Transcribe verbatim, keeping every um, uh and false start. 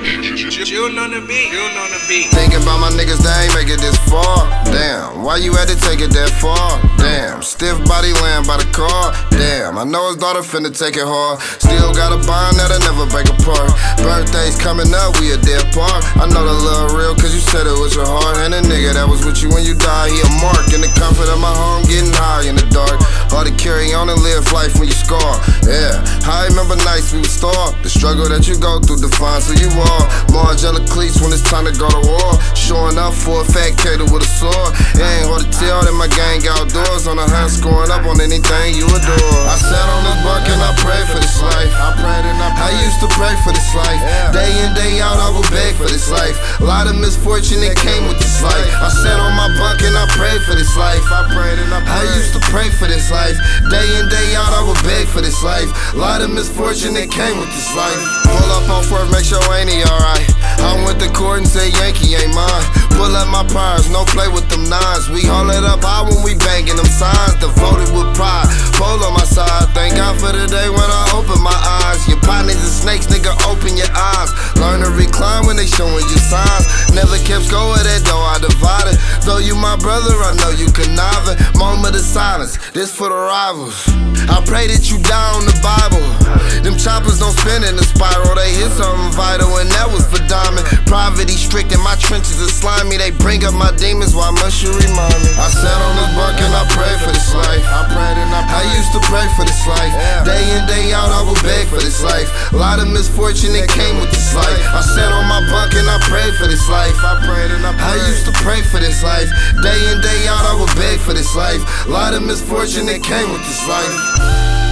Chillin' on the beat, chillin' on the beat. Thinking about my niggas, they ain't make it this far. Damn, why you had to take it that far? Damn, stiff body laying by the car. Damn, I know his daughter finna take it hard. Still got a bond that'll never break apart. Birthdays coming up, we a dead part. I know the love real, cause you said it was your heart. And the nigga that was with you when you died, he a mark. In the comfort of my home, getting high in the dark. Hard to carry on and live life when you scar. Yeah, I remember nights we would starve. The struggle that you go through defines who you are. More angelic cleats when it's time to go to war. Showing up for a fat cater with a sword. It ain't hard to tell that my gang outdoors. On the hunt, scoring up on anything you adore. I sat on this bunk and I prayed for this life. I prayed and I prayed. I used to pray for this life. Day in, day out, I would beg for this life. A lot of misfortune that came with this life. I sat on my bunk and I prayed for this life. I prayed and I prayed. I used to pray for this life. Day in, day out, I would beg for this life. A lot of misfortune that came with this life. Pull up on First, make sure ain't he alright. I went to court and said Yankee ain't mine. Pull up my priors, no play with them nines. We haul it up high when we bangin' them signs. Devoted with pride, pole on my side. Thank God for the day when I open my eyes. Your partners and snakes, nigga, open your eyes. Learn to recline when they showing you signs. Never kept score of that though, I divided. Though you my brother, I know you conniving. Moment of silence, this for the rivals. I pray that you die on the Bible. Them choppers don't spin in the spiral. They hit something vital and that was for diamond. Poverty strict and my trenches are slimy. They bring up my demons, why must you remind me? I sat on this bunk and I prayed for this life. I prayed and I prayed. I used to pray for this life. Day in, day out, I would beg for this life. A lot of misfortune that came with this life. I sat on my bunk and I prayed for this life. I prayed and I prayed. I used to pray for this life. Day in, day out, I would beg for this life. A lot of misfortune that came with this life.